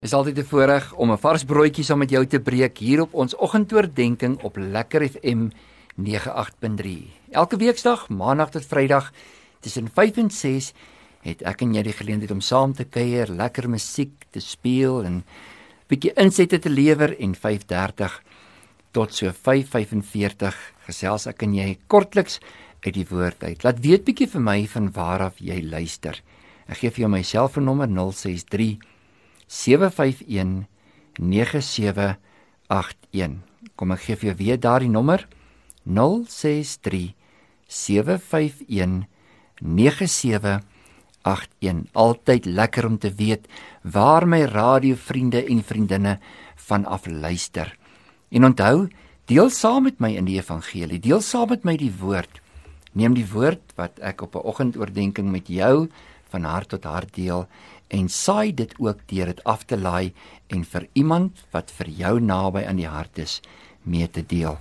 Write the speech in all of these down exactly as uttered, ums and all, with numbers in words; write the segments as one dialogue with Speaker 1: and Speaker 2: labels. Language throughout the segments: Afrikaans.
Speaker 1: Is altyd 'n voorreg om 'n vars broodjie saam met jou te breek hier op ons oggendoordenkings op Lekker F M nege agt punt drie. Elke weeksdag, maandag tot Vrydag, tussen vyf en ses, het ek en jy die geleentheid om saam te kuier, lekker musiek te speel en bietjie insette te lewer en vyf dertig tot so vyf vyfenveertig gesels ek en jy kortliks uit die woord uit. Laat weet bietjie vir my van waar af jy luister. Ek gee vir jou my selfoonnommer nul ses drie sewe vyf een nege sewe agt een. Kom ek gee vir jou weer daardie nommer nul ses drie sewe vyf een nege sewe agt een. Altyd lekker om te weet waar my radiovriende en vriendinne vanaf luister. En onthou, deel saam met my in die evangelie, deel saam met my die woord. Neem die woord wat ek op 'n oggendoordenkings met jou van hart tot hart deel en saai dit ook deur dit af te laai en vir iemand wat vir jou naby aan die hart is, mee te deel.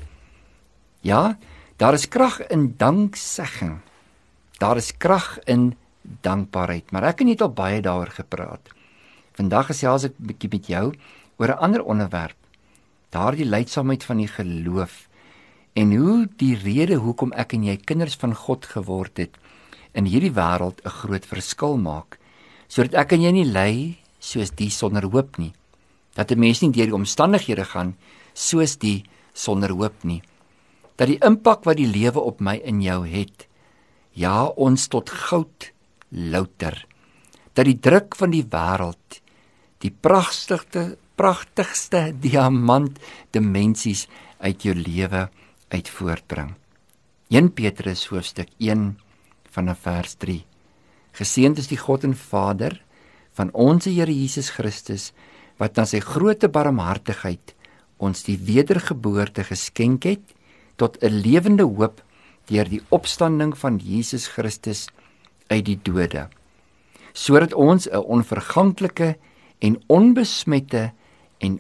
Speaker 1: Ja, daar is krag in danksegging. Daar is krag in dankbaarheid, maar ek het net al baie daaroor gepraat. Vandag gesels ek 'n bietjie met jou oor 'n ander onderwerp. Daardie leidsaamheid van die geloof en hoe die rede hoekom ek en jy kinders van God geword het in hierdie wêreld 'n groot verskil maak, sodat ek en jy nie ly soos die sonder hoop nie. Dat 'n mens nie deur die omstandighede gaan soos die sonder hoop nie. Dat die impak wat die lewe op my en jou het, ja, ons tot goud louter. Dat die druk van die wêreld, die pragtigste pragtigste diamant dimensies uit jou lewe uit voortbring. Eerste Petrus hoofstuk een vanaf vers drie. Geseënd is die God en Vader van ons Here Jesus Christus, wat na sy groote barmhartigheid ons die wedergeboorte geskenk het tot 'n lewende hoop deur die opstanding van Jesus Christus uit die dode, sodat ons 'n onverganklike en onbesmette en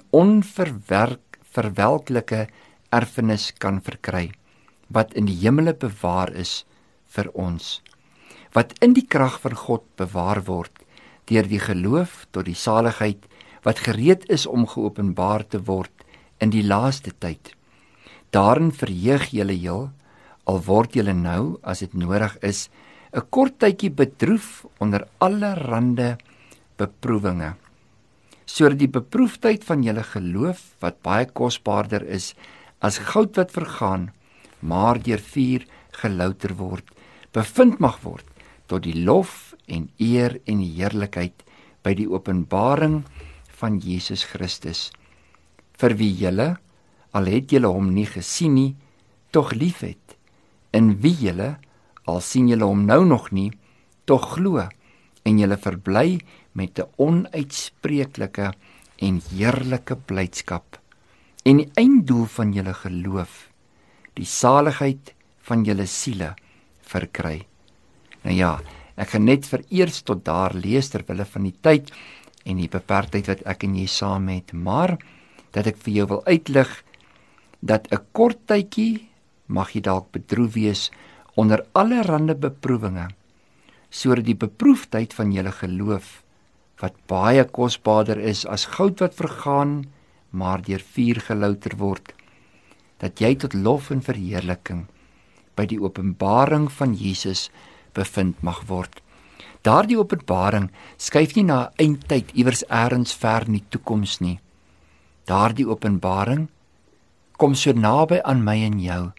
Speaker 1: onverwelklike erfenis kan verkry, wat in die hemele bewaar is vir ons, wat in die krag van God bewaar word, deur die geloof tot die saligheid, wat gereed is om geopenbaar te word in die laaste tyd. Daarin verheug julle heel, al word julle nou, as dit nodig is, 'n kort tydjie bedroef onder allerlei beproewinge, sodat die beproefdheid van julle geloof, wat baie kosbaarder is as goud wat vergaan, maar deur vuur gelouter word, bevind mag word tot die lof en eer en heerlikheid by die openbaring van Jesus Christus, vir wie julle, al het julle hom nie gesien nie, tog lief het, in wie julle, al sien julle hom nou nog nie, tog glo, en julle verbly met 'n onuitspreeklike en heerlike blydskap, en die einddoel van julle geloof, die saligheid van julle siele verkry. Nou ja, ek gaan net vereers tot daar lees terwille van die tyd en die beperktheid wat ek en jy saam het, maar dat ek vir jou wil uitlig dat 'n kort tydjie mag jy dalk bedroef wees onder allerlei beproewinge, sodat die beproefdheid van julle geloof, wat baie kosbaarder is as goud wat vergaan, maar deur vuur gelouter word, dat jy tot lof en verheerliking by die openbaring van Jesus bevind mag word. Daardie openbaring skuif nie na 'n eindtyd iewers elders ver in die toekoms nie. Daardie openbaring kom so naby aan my en jou,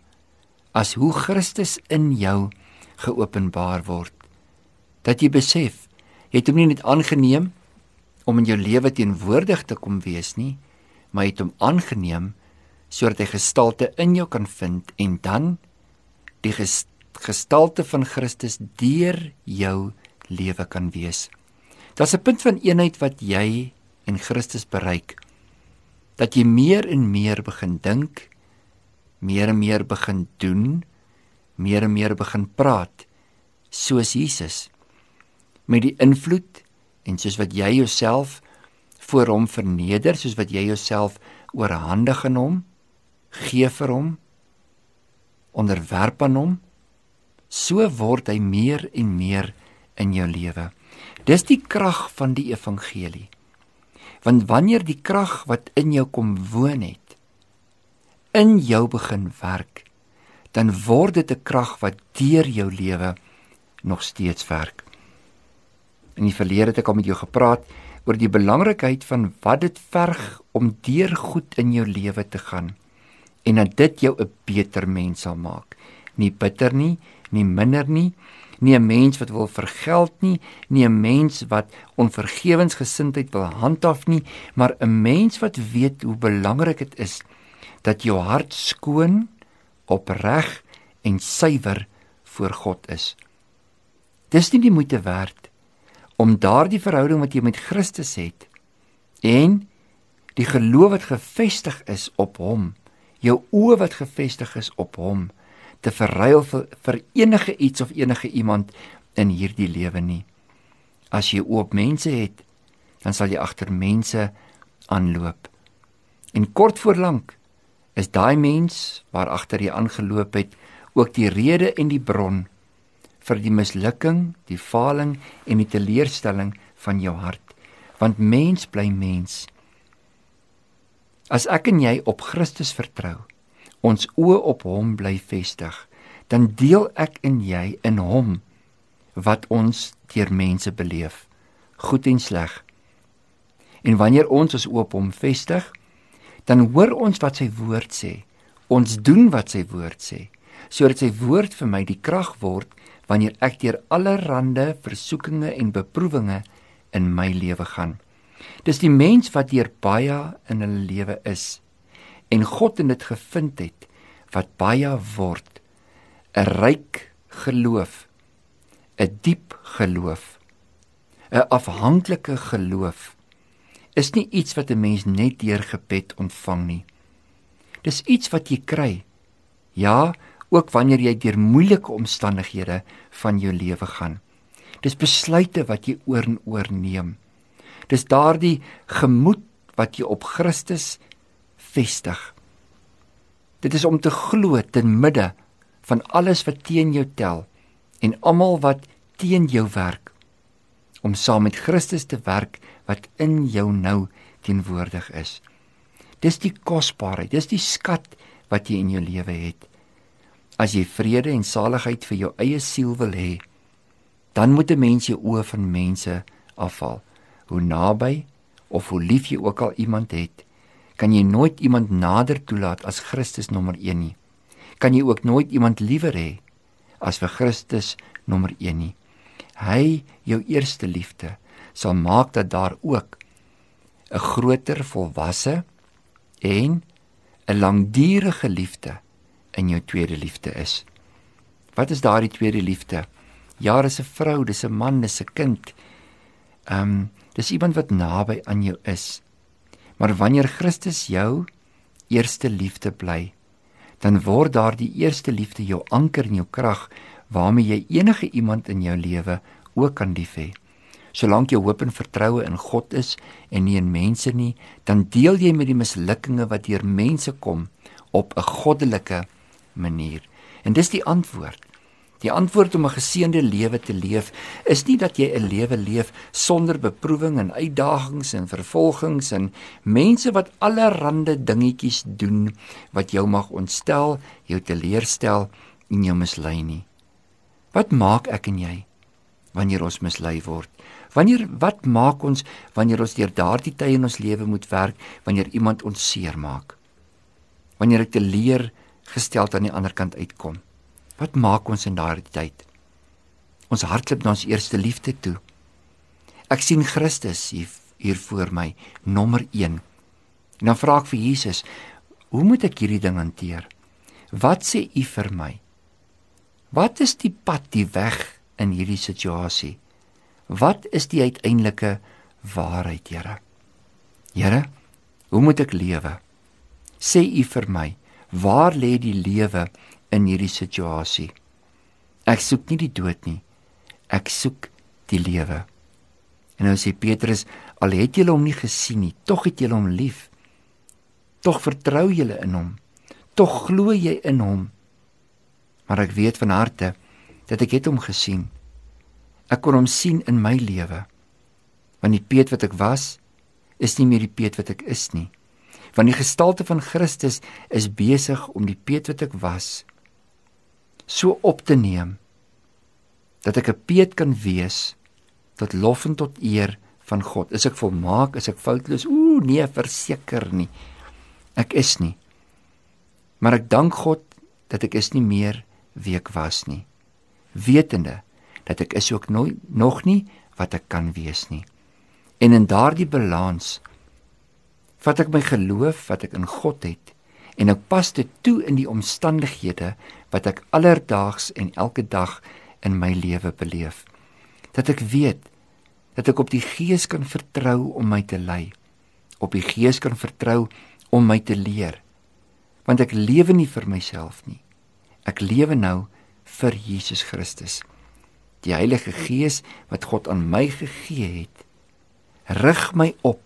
Speaker 1: as hoe Christus in jou geopenbaar word. Dat jy besef, jy het hom nie net aangeneem om in jou lewe teenwoordig te kom wees nie, maar jy het hom aangeneem sodat hy gestalte in jou kan vind en dan die gestalte van Christus deur jou lewe kan wees. Daar's 'n punt van eenheid wat jy en Christus bereik, dat jy meer en meer begin dink, meer en meer begin doen, meer en meer begin praat, soos Jesus, met die invloed en soos wat jy jouself voor hom verneder, soos wat jy jouself oorhandig aan hom, gee vir hom, onderwerp aan hom, so word hy meer en meer in jou lewe. Dis die krag van die evangelie. Want wanneer die krag wat in jou kom woon het, in jou begin werk, dan word dit 'n krag wat deur jou lewe nog steeds werk. In die verlede het ek al met jou gepraat oor die belangrikheid van wat dit verg om deur goed in jou lewe te gaan, en dat dit jou 'n beter mens sal maak. Nie bitter nie, nie minder nie, nie 'n mens wat wil vergeld nie, nie 'n mens wat onvergewensgesindheid wil handhaaf nie, maar 'n mens wat weet hoe belangrik dit is dat jou hart skoon, opreg en suiwer voor God is. Dis nie die moeite werd om daardie verhouding wat jy met Christus het en die geloof wat gefestig is op hom, jou oë wat gefestig is op hom, te verruil vir, vir enige iets of enige iemand in hierdie lewe nie. As jy oë op mense het, dan sal jy agter mense aanloop. En kort voor lank is daai mens waar agter jy aangeloop het ook die rede en die bron vir die mislukking, die faling en die teleurstelling van jou hart. Want mens bly mens. As ek en jy op Christus vertrou, ons oë op hom bly vestig, dan deel ek en jy in hom wat ons deur mense beleef, goed en sleg. En wanneer ons ons oë op hom vestig, dan hoor ons wat sy woord sê, ons doen wat sy woord sê, sodat sy woord vir my die krag word wanneer ek deur allerhande versoekinge en beproewinge in my lewe gaan. Dis die mens wat deur baie in hulle lewe is, en God in dit gevind het, wat baie word, 'n ryk geloof, 'n diep geloof, 'n afhanklike geloof, is nie iets wat 'n mens net deur gebed ontvang nie. Dis iets wat jy kry, ja, ook wanneer jy deur moeilike omstandighede van jou lewe gaan. Dis besluite wat jy oor en oor neem. Dis daardie gemoed wat jy op Christus vestig. Dit is om te glo ten midde van alles wat teen jou tel en almal wat teen jou werk, om saam met Christus te werk wat in jou nou teenwoordig is. Dis die kosbaarheid, dis die skat wat jy in jou lewe het. As jy vrede en saligheid vir jou eie siel wil hê, dan moet 'n mens jou oë van mense afhaal. Hoe naby of hoe lief jy ook al iemand het, kan jy nooit iemand nader toelaat as Christus nommer een nie. Kan jy ook nooit iemand liewer hê as vir Christus nommer een nie. Hy, jou eerste liefde, sal maak dat daar ook 'n groter volwasse en 'n langdurige liefde in jou tweede liefde is. Wat is daardie tweede liefde? Ja, dis 'n vrou, dis 'n man, dis 'n kind. Ehm, um, dis iemand wat naby aan jou is. Maar wanneer Christus jou eerste liefde bly, dan word daardie eerste liefde jou anker en jou krag, waarmee jy enige iemand in jou lewe ook kan lief hê. Solank jou hoop en vertroue in God is en nie in mense nie, dan deel jy met die mislukkinge wat deur mense kom op 'n goddelike manier. En dis die antwoord. Die antwoord om 'n geseënde lewe te leef is nie dat jy 'n lewe leef sonder beproewing en uitdagings en vervolgings en mense wat allerhande dingetjies doen wat jou mag ontstel, jou teleurstel en jou mislei nie. Wat maak ek en jy wanneer ons mislei word? Wanneer wat maak ons wanneer ons deur daardie tye in ons lewe moet werk, wanneer iemand ons seer maak? Wanneer ek teleurgesteld aan die ander kant uitkom? Wat maak ons in daardie tyd? Ons hardloop na ons eerste liefde toe. Ek sien Christus hier, hier voor my, nommer een. En dan vra ek vir Jesus, hoe moet ek hierdie ding hanteer? Wat sê U vir my? Wat is die pad, die weg in hierdie situasie? Wat is die uiteindelike waarheid, Here? Here, hoe moet ek lewe? Sê U vir my, waar lê die lewe in hierdie situasie? Ek soek nie die dood nie, ek soek die lewe. En nou sê Petrus, al het julle hom nie gesien nie, tog het julle hom lief. Tog vertrou julle in hom, tog glo jy in hom. Maar ek weet van harte dat ek het hom gesien. Ek kon hom sien in my lewe. Want die Peet wat ek was, is nie meer die Piet wat ek is nie. Want die gestalte van Christus is besig om die Piet wat ek was, so op te neem, dat ek 'n Piet kan wees, tot lof en tot eer van God. Is ek volmaak, is ek foutloos? Oeh, nee, verseker nie. Ek is nie. Maar ek dank God, dat ek is nie meer wie ek was nie. Wetende, dat ek is ook nooit, nog nie wat ek kan wees nie. En in daardie balans, vat ek my geloof wat ek in God het, en ek pas dit toe in die omstandighede wat ek allerdaags en elke dag in my lewe beleef. Dat ek weet, dat ek op die Gees kan vertrou om my te lei, op die Gees kan vertrou om my te leer, want ek lewe nie vir myself nie, ek lewe nou vir Jesus Christus. Die Heilige Gees wat God aan my gegee het, rig my op,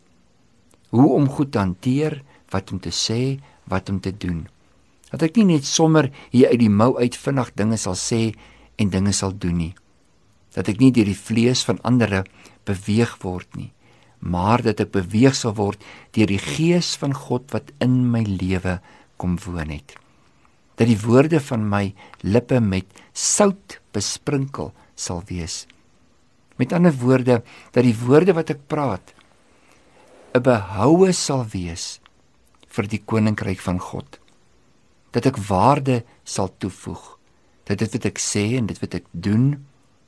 Speaker 1: hoe om goed te hanteer, wat om te sê, wat om te doen. Dat ek nie net sommer hier uit die mou uit vinnig dinge sal sê en dinge sal doen nie. Dat ek nie deur die vlees van ander beweeg word nie, maar dat ek beweeg sal word deur die Gees van God wat in my lewe kom woon het. Dat die woorde van my lippe met sout besprinkel sal wees. Met ander woorde, dat die woorde wat ek praat 'n behoue sal wees vir die koninkryk van God. Dat ek waarde sal toevoeg, dat dit wat ek sê en dit wat ek doen,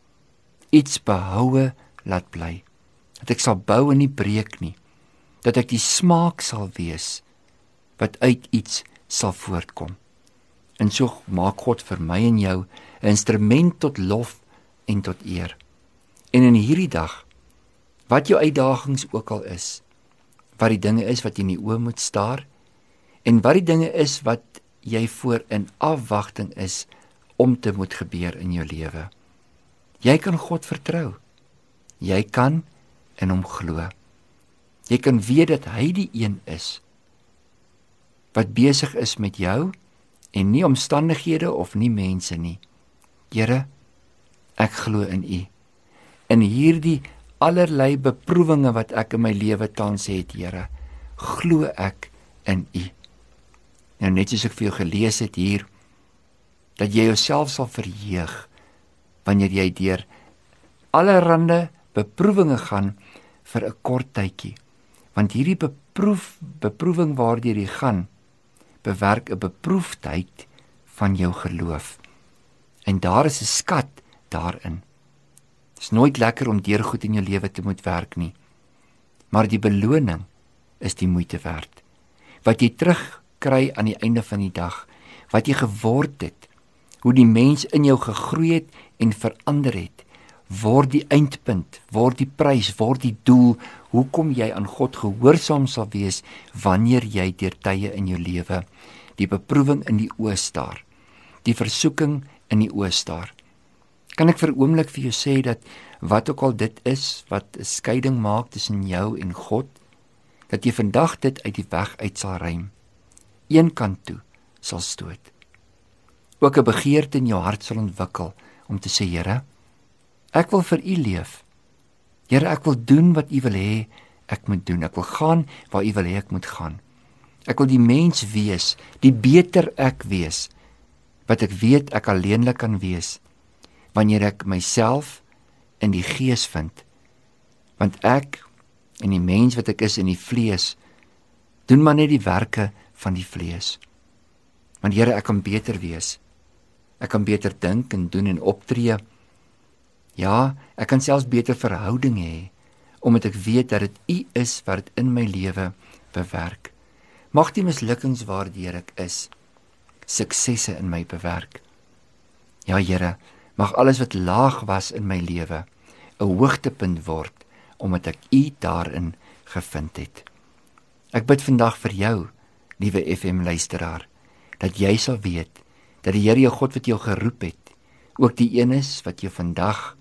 Speaker 1: iets behoue laat bly. Dat ek sal bou en nie breek nie. Dat ek die smaak sal wees, wat uit iets sal voortkom. En so maak God vir my en jou 'n instrument tot lof en tot eer. En in hierdie dag, wat jou uitdagings ook al is, wat die dinge is wat jy in die oë moet staar, en wat die dinge is wat jy voor in afwagting is om te moet gebeur in jou lewe. Jy kan God vertrou. Jy kan in hom glo. Jy kan weet dat hy die een is wat besig is met jou en nie omstandighede of nie mense nie. Here, ek glo in U. In hierdie allerlei beproewinge wat ek in my lewe tans het, Here, glo ek in U. Nou net soos ek vir jou gelees het hier, dat jy jouself sal verheug wanneer jy deur allerhande beproewinge gaan vir 'n kort tydjie. Want hierdie beproef, beproewing waardeur jy gaan, bewerk 'n beproefdheid van jou geloof. En daar is 'n skat daarin. Dit is nooit lekker om deur goed in jou lewe te moet werk nie. Maar die beloning is die moeite werd. Wat jy terugkry aan die einde van die dag, wat jy geword het, hoe die mens in jou gegroei het en verander het, word die eindpunt, word die prys, word die doel, hoekom jy aan God gehoorsaam sal wees, wanneer jy deur tye in jou lewe, die beproewing in die oë staar, die versoeking in die oë staar. Kan ek vir 'n oomblik vir jou sê dat, wat ook al dit is, wat 'n skeiding maak tussen jou en God, dat jy vandag dit uit die weg uit sal ruim, een kant toe sal stoot. Ook 'n begeerte in jou hart sal ontwikkel, om te sê, Here, ek wil vir U leef. Here, ek wil doen wat U wil hê ek moet doen. Ek wil gaan waar U wil hê ek moet gaan. Ek wil die mens wees, die beter ek wees, wat ek weet ek alleenlik kan wees, wanneer ek myself in die Gees vind. Want ek en die mens wat ek is in die vlees, doen maar net die werke van die vlees. Want Here, ek kan beter wees. Ek kan beter dink en doen en optree. Ja, ek kan selfs beter verhouding hê, omdat ek weet dat dit U is wat dit in my lewe bewerk. Mag die mislukkings waardeur ek is, suksesse in my bewerk. Ja, Here, mag alles wat laag was in my lewe 'n hoogtepunt word, omdat ek U daarin gevind het. Ek bid vandag vir jou, liewe F M luisteraar, dat jy sal weet, dat die Here jou God wat jou geroep het, ook die een is wat jou vandag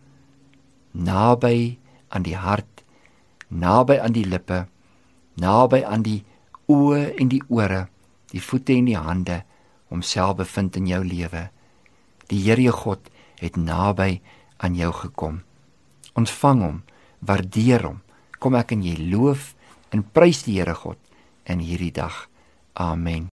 Speaker 1: naby aan die hart, naby aan die lippe, naby aan die oë en die ore, die voete en die hande, homself bevind in jou lewe. Die Here jou God het naby aan jou gekom. Ontvang hom, waardeer hom, kom ek en jy loof en prys die Here God in hierdie dag. Amen.